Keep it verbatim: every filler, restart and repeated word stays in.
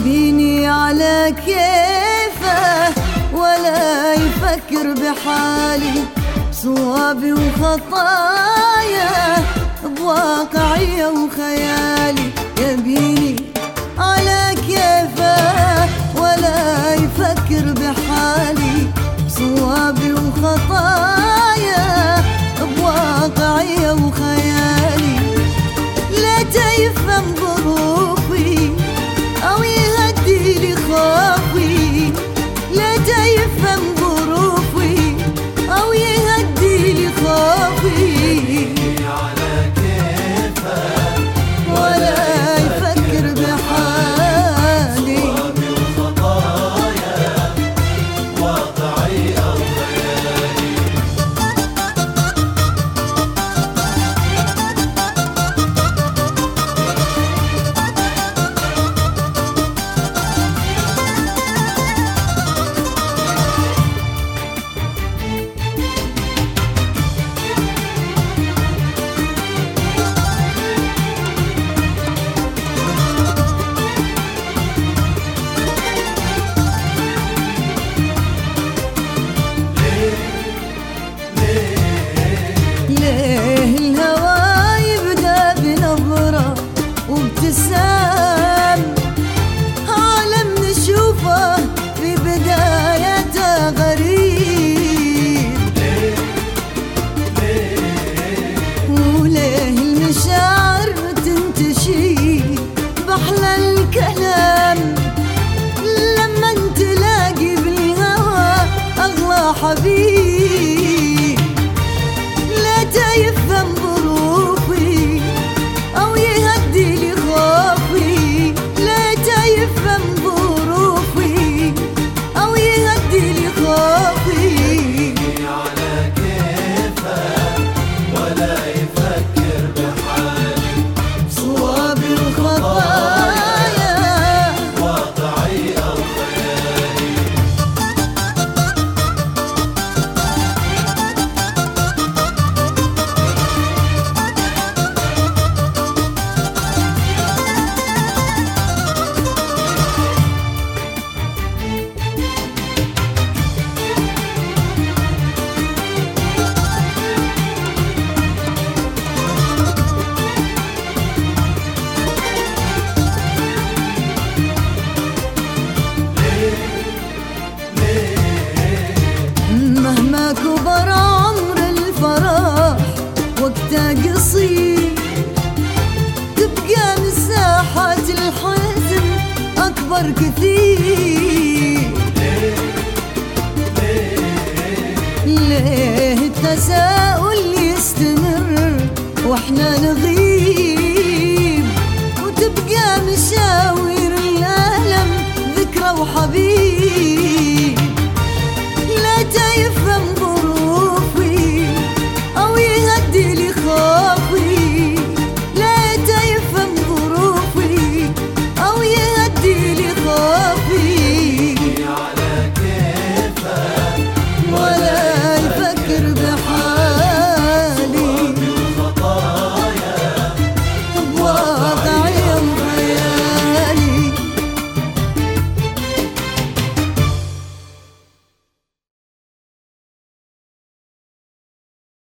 يبيني على كيفه ولا يفكر بحالي، صوابي وخطايا بواقعية وخيالي. يبيني على كيفه ولا يفكر بحالي، صوابي وخطايا بواقعية وخيالي. لا تفهم ظروفي أو يهدي لي خوفي، لا تفهم ظروفي أو يهدي لي خوفي، على كيفه ولا يفكر بحالي، صوابي وخطايا واقعية وخيالي. ليه الهوى يبدأ بنظرة وابتسام، عالم نشوفه في بدايته غريب. وليه المشاعر تنتشي بأحلى الكلام، لما تلاقي بالهوى أغلى حبيب. لا تفهم ظروفي أو يهدي لي خوفي، لا تفهم ظروفي أو يهدي لي خوفي، على كيفه ولا يفكر بحالي، صوابي وخطايا واقعية وخيالي. مهما كبر عمر الفرح وقته قصير، تبقى مساحة الحزن أكبر كثير. ليه التساؤل يستمر واحنا نغير؟